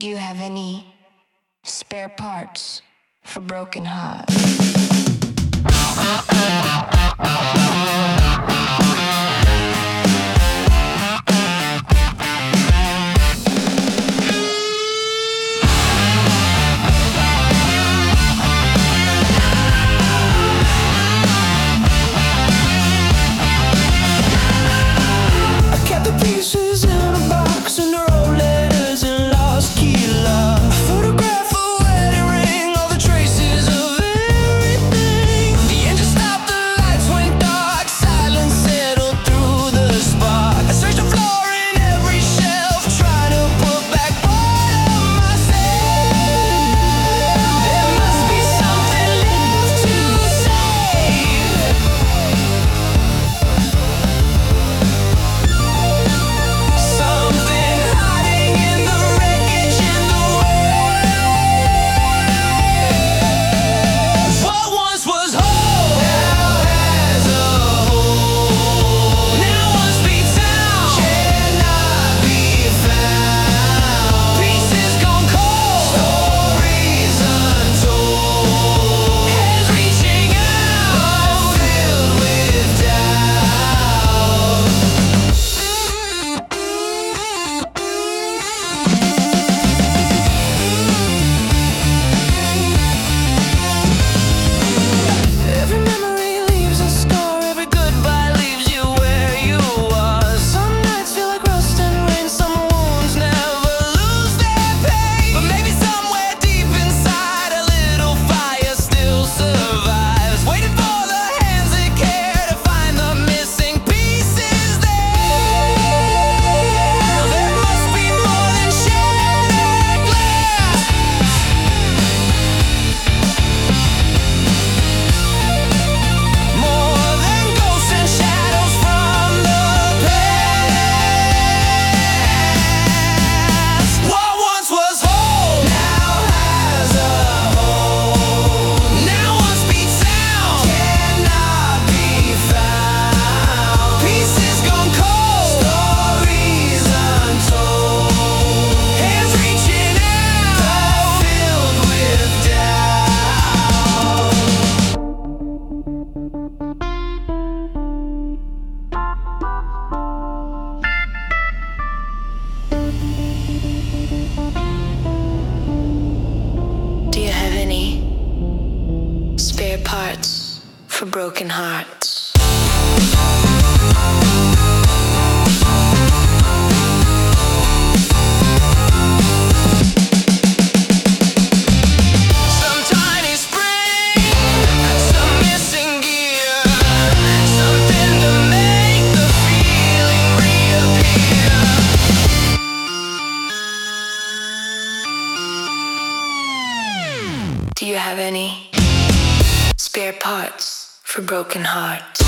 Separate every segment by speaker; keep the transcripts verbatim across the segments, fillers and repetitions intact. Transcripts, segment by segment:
Speaker 1: Do you have any spare parts for broken hearts?
Speaker 2: Pieces in a box and wrote letters and lost key love. A photograph, a wedding ring, all the traces of everything. The engine stopped, the lights went dark, silence settled through the spark. I searched the floor in every shelf, trying to put back part of myself. There must be something left to save. Something hiding in the wreckage in the way. What once was whole now has a hole. Now once beats down cannot be found. Pieces gone cold, stories untold. Hands reaching out, filled with doubt. Every memory leaves a scar, every goodbye leaves you where you was. Some nights feel like rust and rain, some wounds never lose their pain. But maybe somewhere deep inside a little fire still survives, waiting for the hands that care to find the missing pieces there. There must be more than shattered glass. More than ghosts and shadows from the past. What once was whole now has a hole. Now once beats down cannot be found. Pieces gone cold, stories untold. Hands reaching out, filled with doubt.
Speaker 1: Do you have any spare parts for broken hearts?
Speaker 2: Some tiny spring, some missing gear, something to make the feeling reappear.
Speaker 1: Do you have any spare parts for broken hearts?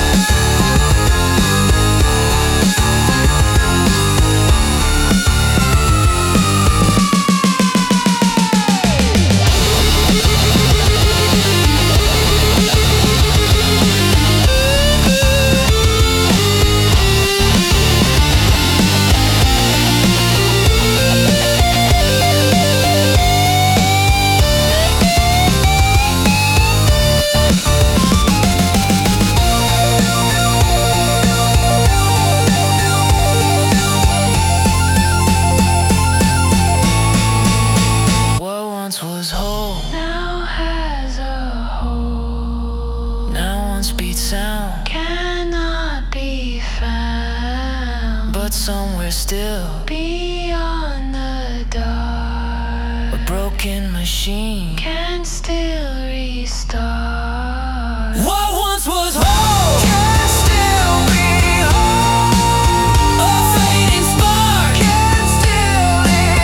Speaker 2: What once was whole
Speaker 3: Now has a hole,
Speaker 2: now once beats sound,
Speaker 3: cannot be found.
Speaker 2: but somewhere still
Speaker 3: Beyond the dark,
Speaker 2: a broken machine.
Speaker 3: can still restart.
Speaker 2: What once was whole can still be whole. A fading spark can still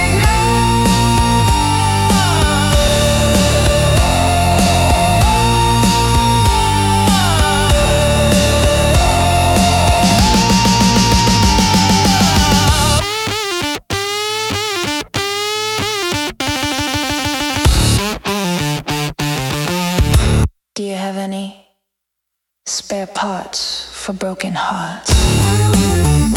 Speaker 1: Do you have any spare parts for broken hearts?